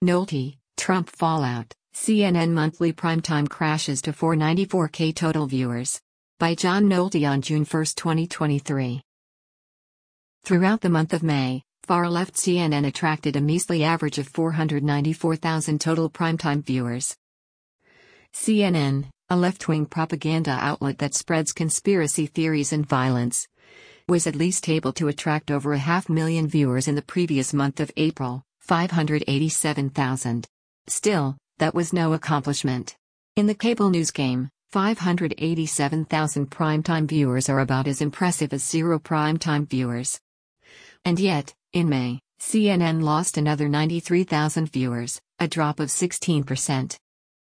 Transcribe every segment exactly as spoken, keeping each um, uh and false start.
Nolte, Trump fallout, C N N monthly primetime crashes to four hundred ninety-four K total viewers. By John Nolte on June first, twenty twenty-three. Throughout the month of May, far-left C N N attracted a measly average of four hundred ninety-four thousand total primetime viewers. C N N, a left-wing propaganda outlet that spreads conspiracy theories and violence, was at least able to attract over a half million viewers in the previous month of April, five hundred eighty-seven thousand. Still, that was no accomplishment. In the cable news game, five hundred eighty-seven thousand primetime viewers are about as impressive as zero primetime viewers. And yet, in May, C N N lost another ninety-three thousand viewers, a drop of sixteen percent.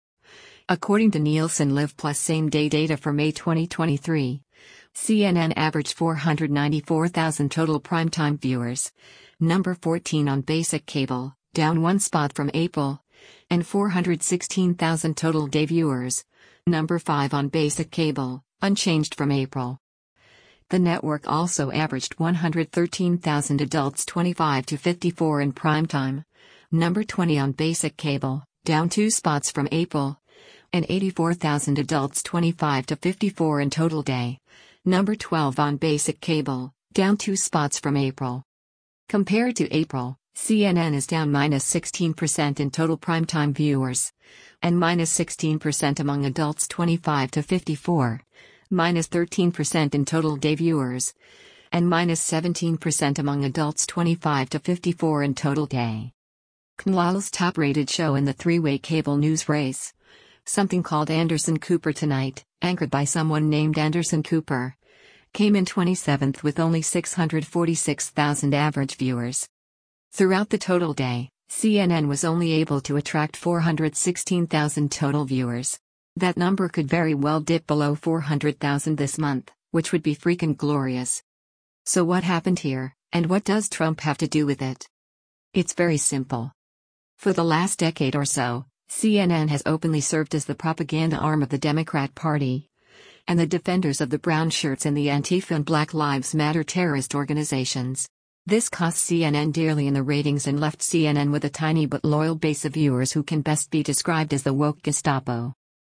According to Nielsen Live Plus same-day data for May twenty twenty-three, C N N averaged four hundred ninety-four thousand total primetime viewers, number fourteen on basic cable, down one spot from April, and four hundred sixteen thousand total day viewers, number five on basic cable, unchanged from April. The network also averaged one hundred thirteen thousand adults twenty-five to fifty-four in primetime, number twenty on basic cable, down two spots from April, and eighty-four thousand adults twenty-five to fifty-four in total day, number twelve on basic cable, down two spots from April. Compared to April, C N N is down minus sixteen percent in total primetime viewers, and minus sixteen percent among adults twenty-five to fifty-four, minus thirteen percent in total day viewers, and minus seventeen percent among adults twenty-five to fifty-four in total day. C N L L's top-rated show in the three-way cable news race, something called Anderson Cooper Tonight, anchored by someone named Anderson Cooper, came in twenty-seventh with only six hundred forty-six thousand average viewers. Throughout the total day, C N N was only able to attract four hundred sixteen thousand total viewers. That number could very well dip below four hundred thousand this month, which would be freaking glorious. So what happened here, and what does Trump have to do with it? It's very simple. For the last decade or so, C N N has openly served as the propaganda arm of the Democrat Party and the defenders of the brown shirts and the Antifa and Black Lives Matter terrorist organizations. This cost C N N dearly in the ratings and left C N N with a tiny but loyal base of viewers who can best be described as the woke Gestapo.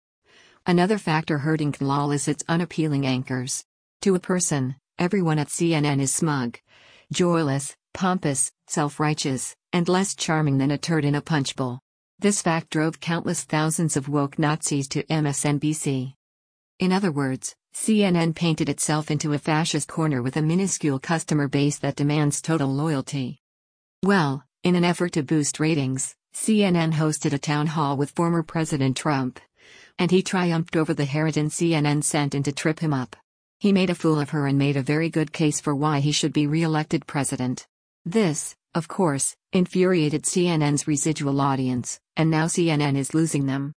Another factor hurting C N L is its unappealing anchors. To a person, everyone at C N N is smug, joyless, pompous, self-righteous, and less charming than a turd in a punch bowl. This fact drove countless thousands of woke Nazis to M S N B C. In other words, C N N painted itself into a fascist corner with a minuscule customer base that demands total loyalty. Well, in an effort to boost ratings, C N N hosted a town hall with former President Trump, and he triumphed over the harridan C N N sent in to trip him up. He made a fool of her and made a very good case for why he should be re-elected president. This, of course, infuriated C N N's residual audience, and now C N N is losing them.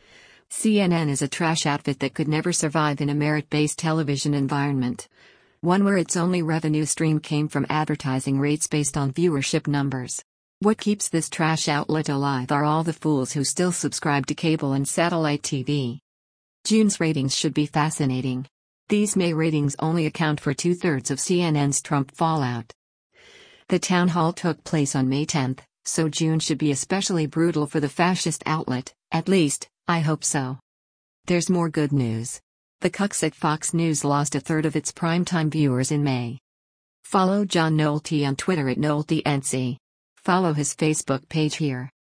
C N N is a trash outfit that could never survive in a merit-based television environment, one where its only revenue stream came from advertising rates based on viewership numbers. What keeps this trash outlet alive are all the fools who still subscribe to cable and satellite T V. June's ratings should be fascinating. These May ratings only account for two-thirds of C N N's Trump fallout. The town hall took place on May tenth, so June should be especially brutal for the fascist outlet, at least, I hope so. There's more good news. The cucks at Fox News lost a third of its primetime viewers in May. Follow John Nolte on Twitter at NolteNC. Follow his Facebook page here.